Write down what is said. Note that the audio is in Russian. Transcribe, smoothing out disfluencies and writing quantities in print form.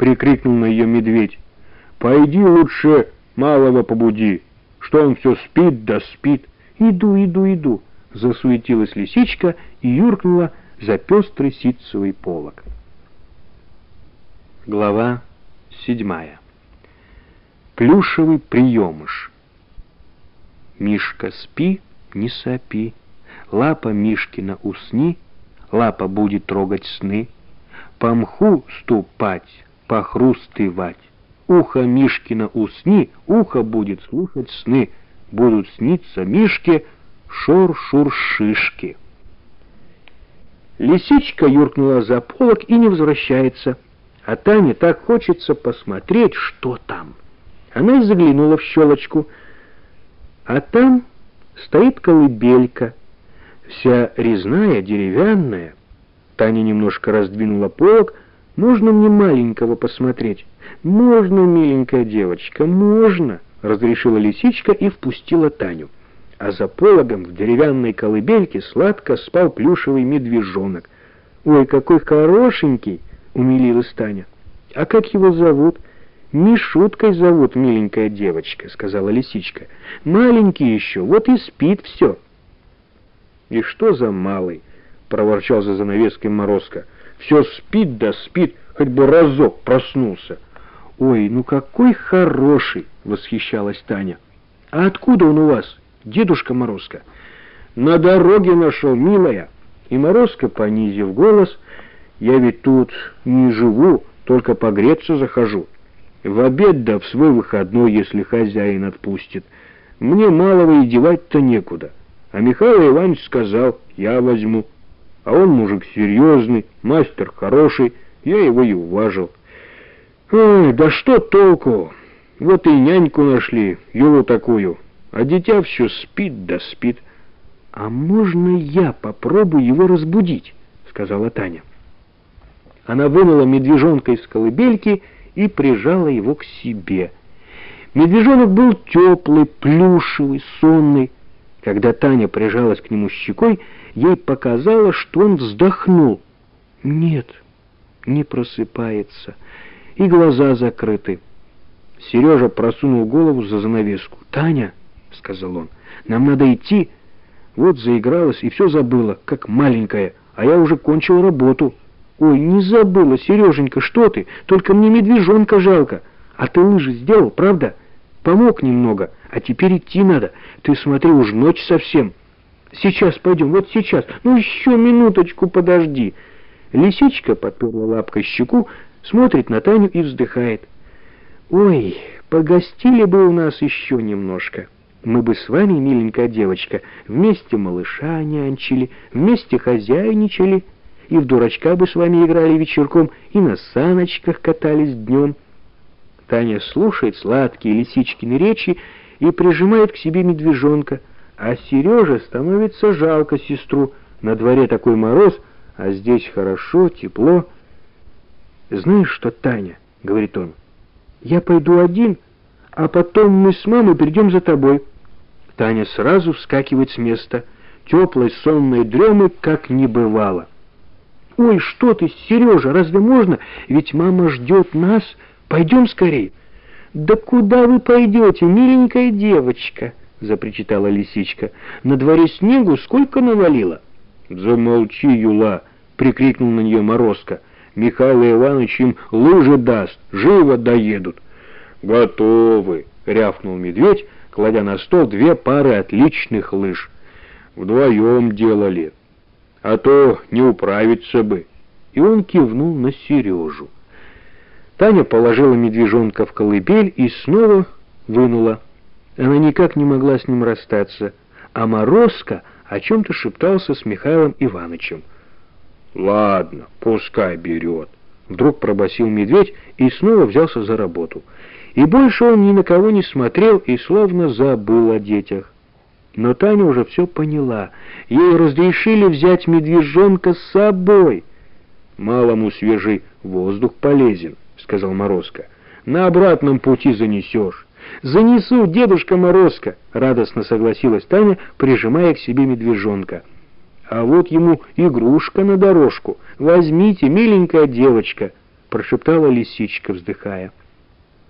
прикрикнул на ее медведь. «Пойди лучше малого побуди, что он все спит да спит». «Иду», — засуетилась лисичка и юркнула за пестрый ситцевый полог. Глава 7. Плюшевый приемыш. Мишка, спи, не сопи, лапа Мишкина усни, лапа будет трогать сны, по мху ступать, похрустывать. Ухо Мишкина усни, ухо будет слушать сны, будут сниться Мишке шур-шур-шишки. Лисичка юркнула за полог и не возвращается, а Тане так хочется посмотреть, что там. Она и заглянула в щелочку, а там стоит колыбелька, вся резная, деревянная. Таня немножко раздвинула полог. «Можно мне маленького посмотреть?» «Можно, миленькая девочка, можно», — разрешила лисичка и впустила Таню. А за пологом в деревянной колыбельке сладко спал плюшевый медвежонок. «Ой, какой хорошенький!» — умилилась Таня. «А как его зовут?» «Мишуткой зовут, миленькая девочка», — сказала лисичка. «Маленький еще, вот и спит все». «И что за малый?» — проворчал за занавеской Морозко. «Все спит да спит, хоть бы разок проснулся». «Ой, ну какой хороший!» — восхищалась Таня. «А откуда он у вас, дедушка Морозко?» «На дороге нашел, милая». И Морозко, понизив голос: «Я ведь тут не живу, только погреться захожу. В обед да в свой выходной, если хозяин отпустит. Мне малого и девать-то некуда. А Михаил Иванович сказал, я возьму. А он мужик серьезный, мастер хороший, я его и уважил. Ой, да что толку? Вот и няньку нашли, Юлу такую, а дитя все спит да спит». «А можно я попробую его разбудить?» — сказала Таня. Она вынула медвежонка из колыбельки и прижала его к себе. Медвежонок был теплый, плюшевый, сонный. Когда Таня прижалась к нему щекой, ей показалось, что он вздохнул. Нет, не просыпается, и глаза закрыты. Сережа просунул голову за занавеску. «Таня», — сказал он, — «нам надо идти». Вот заигралась и все забыла, как маленькая, а я уже кончил работу. «Ой, не забыла, Сереженька, что ты? Только мне медвежонка жалко. А ты лыжи сделал, правда? Помог немного, а теперь идти надо. Ты смотри, уж ночь совсем. Сейчас пойдем, вот сейчас. Ну еще минуточку подожди». Лисичка подперла лапкой щеку, смотрит на Таню и вздыхает. «Ой, погостили бы у нас еще немножко. Мы бы с вами, миленькая девочка, вместе малыша нянчили, вместе хозяйничали, и в дурачка бы с вами играли вечерком, и на саночках катались днем». Таня слушает сладкие лисичкины речи и прижимает к себе медвежонка, а Сереже становится жалко сестру. На дворе такой мороз, а здесь хорошо, тепло. «Знаешь что, Таня, — говорит он, — я пойду один, а потом мы с мамой придем за тобой». Таня сразу вскакивает с места, теплой сонной дремы как не бывало. «Ой, что ты, Сережа, разве можно? Ведь мама ждет нас. Пойдем скорей». «Да куда вы пойдете, миленькая девочка?» — запричитала лисичка. «На дворе снегу сколько навалило». «Замолчи, Юла!» — прикрикнул на нее Морозко. «Михаил Иванович им лыжи даст, живо доедут». «Готовы!» — рявкнул медведь, кладя на стол 2 пары отличных лыж. «Вдвоем делали, а то не управиться бы». И он кивнул на Сережу. Таня положила медвежонка в колыбель и снова вынула. Она никак не могла с ним расстаться, а Морозко о чем-то шептался с Михаилом Ивановичем. «Ладно, пускай берет», — вдруг пробасил медведь и снова взялся за работу. И больше он ни на кого не смотрел и словно забыл о детях. Но Таня уже все поняла. Ей разрешили взять медвежонка с собой. «Малому свежий воздух полезен», — сказал Морозко. «На обратном пути занесешь». «Занесу, дедушка Морозко», — радостно согласилась Таня, прижимая к себе медвежонка. «А вот ему игрушка на дорожку. Возьмите, миленькая девочка». прошептала лисичка, вздыхая.